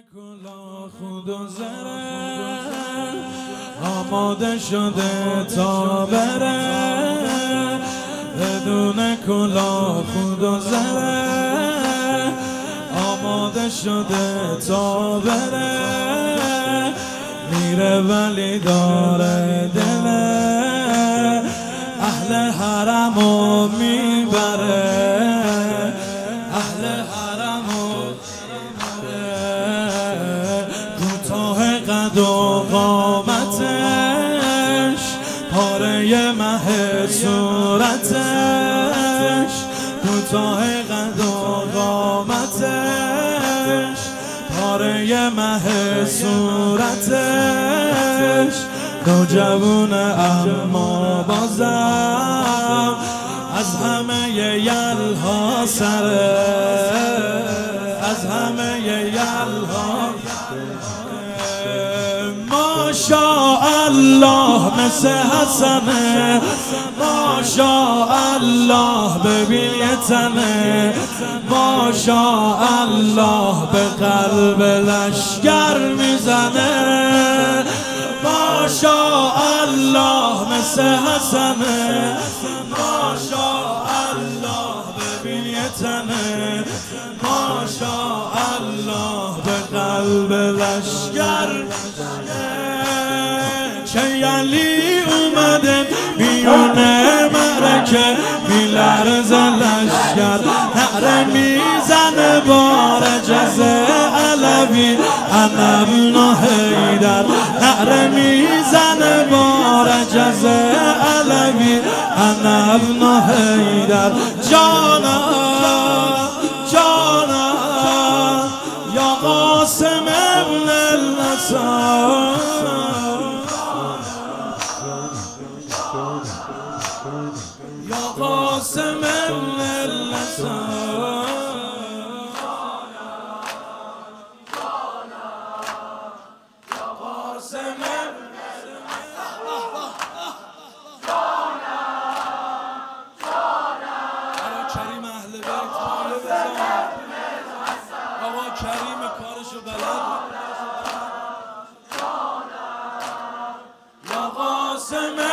کلاه خود و زره آماده شده تا بره، بدون کلاه خود و زره آماده شده تا بره، میره ولی داره دله اهل حرمو میبره، اهل حرمو کوتاه قد و قامتش پاره مه صورتش، کوتاه قد و قامتش پاره مه صورتش، نوجوونه اما بازم از همه یلها سره، از همه یلها ماشاءالله مثل حسنه، ماشاءالله ببین یه تنه، ماشاءالله به قلب لشگر میزنه، ماشاءالله مثل حسنه، ماشاءالله ببین یه تنه، ماشاءالله به قلب لشگر چه یلی اومده میونه معرکه میلرز لشگر، نعره میزنه بار جزه علوی انا ابن حیدر، نعره میزنه بار جزه علوی انا ابن حیدر، جانا جانا یا قاسم ابن الاسد، یا قاسم ابن الاسد، یا قاسم ابن کریم اهل بیت پایه بزن، آقا کریم کارشو بلد، یا قاسم ابن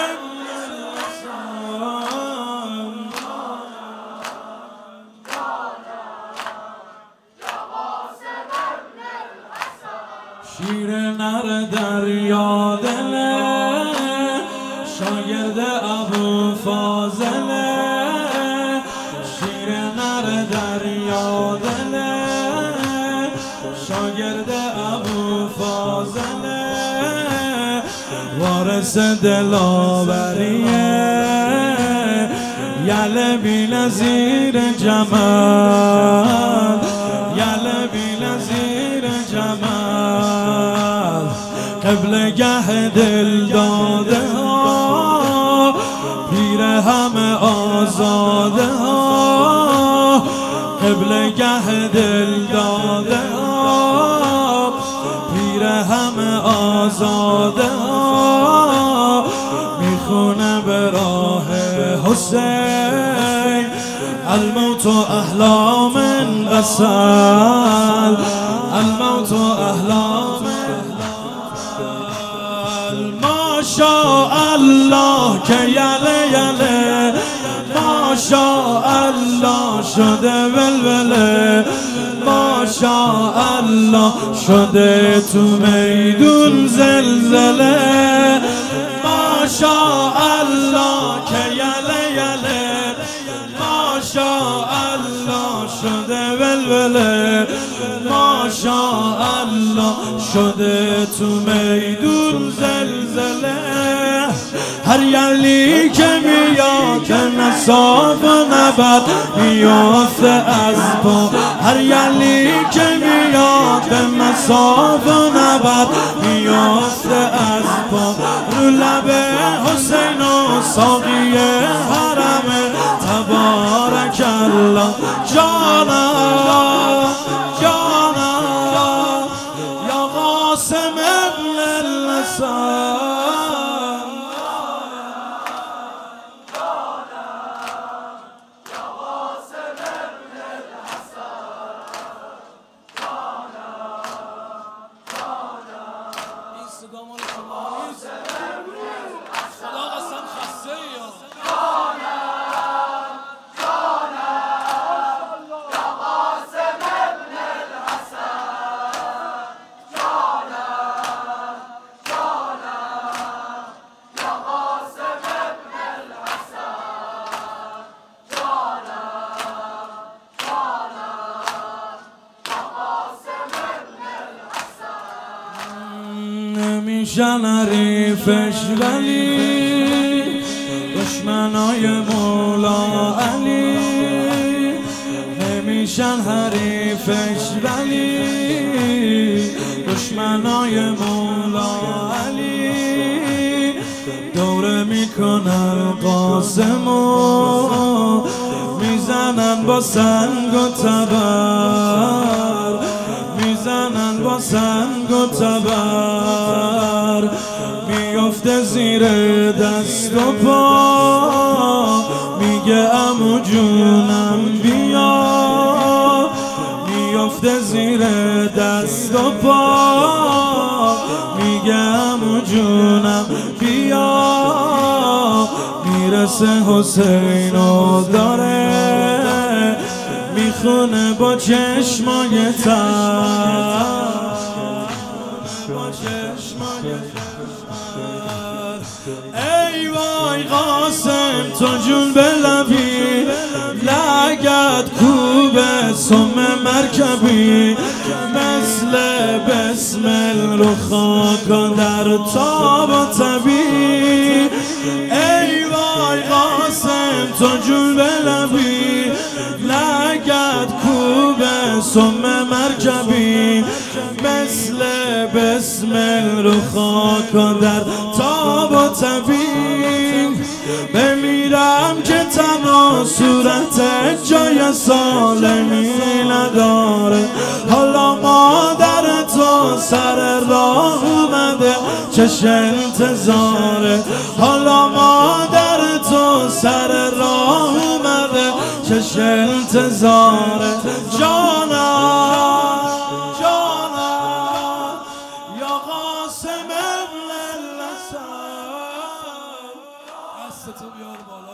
شیر نر دریا دله شاگرد ابو فاضله، شیر نر دریا دله شاگرد ابو فاضله، وارث دلاوریه یل بی نظیر جمال، یل بی نظیر جمال، قبل گه دل داده ها پیر همه آزاده ها، قبل گه دل داده ها پیر همه آزاده ها، میخونه به راه حسین الموت احلا من غسل، الموت احلا من غسل، ماشاءالله که یله یله، ماشاءالله شده ولوله، ماشاءالله شده تو میدون زلزله، ماشاءالله که یله یله، ماشاءالله شده ولوله، ماشاءالله شده تو میدون زلزله، هر یلی که میاد که نصاف و نبد میافته از پا، هر یلی که میاد به مصاف و نبد میافته از پا، رو لب حسین و ساقی حرم تبارک الله، جانا جانا یا قاسم ابن الاسد، نمیشن حریفش ولی دشمنای مولا علی نمیشن حریفش ولی دشمنای مولا علی دوره میکنن قاسمو میزنن با سنگ و تبر میزنن با سنگ و تبر میفته زیر دست و پا میگه عمو جونم بیا میفته زیر دست و پا میگه عمو جونم بیا میرسه حسینو داره میخونه با چشمای تر با چشمای تر ای وای قاسم تو جون به لبی لگت کوبه سم مرکبی مثل بسمل رو خاکا در تاب و طبی ای وای قاسم تو جون به لبی لگت کوبه سم مرکبی مثل بسمل رو خاکا در تاب و طبی بمیرم که تنها صورت جای سالمی نداره حالا مادر تو سر راه اومده چش انتظاره حالا مادر تو سر راه اومده چش انتظاره جانم جانم یا قاسم ابن الاسد دستتو بیار بالا